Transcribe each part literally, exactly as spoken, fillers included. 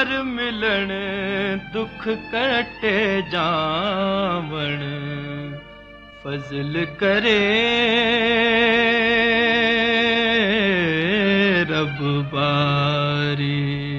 यार मिलन दुख कटे जावण फजल करे रब बारी।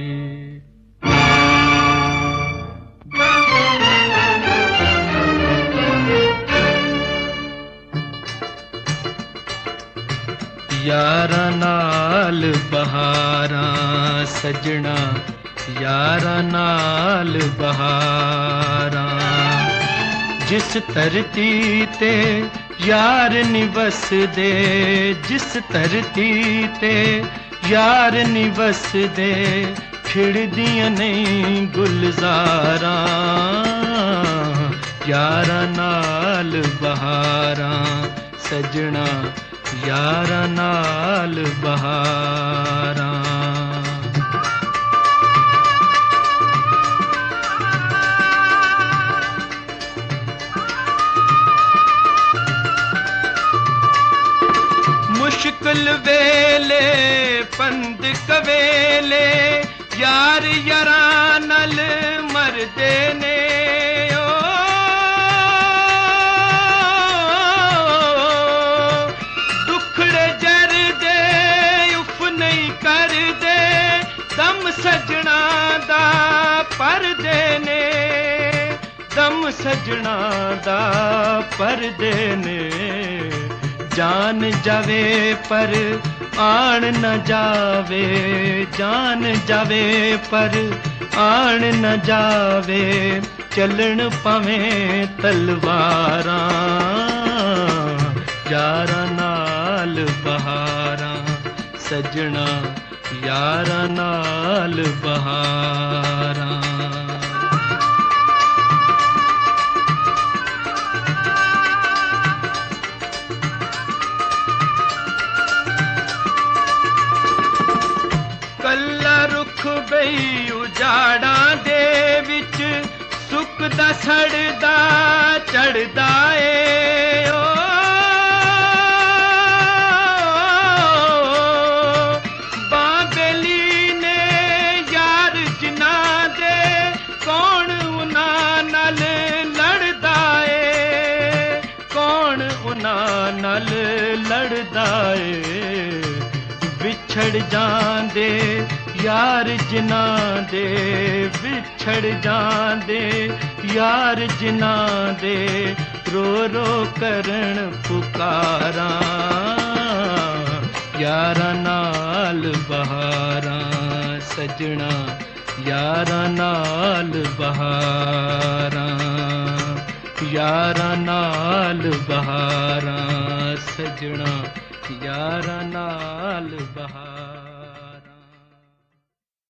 यारा नाल बहारा सजना यारा नाल बहारा जिस धरती ते यार निवस दे जिस धरती ते यार निवस दे खिड़दियां नहीं गुलजारा यारा नाल बहारा सजना यारा नाल बहारा। मुश्किल वेले पंद कवेले यार यारा नाल मरदे ने दम सजना दा परदे ने दम सजना दा परदे ने जान जावे पर आन न जावे जान जावे पर आन न जावे चलन पवे तलवारा यारा नाल बहारा सजना यारा नाल बहारा। कल्ला रुख बई उजाड़ा दे विच सुकदा सड़दा चढ़दा ए ओ नाल लड़दा ए विछड़ जांदे यार जिना दे विछड़ जांदे यार जिना दे रो रो करन पुकारा यारा नाल बहारा सजना यारा नाल बहारा यारा नाल बहारा सजना यारा नाल बहारा।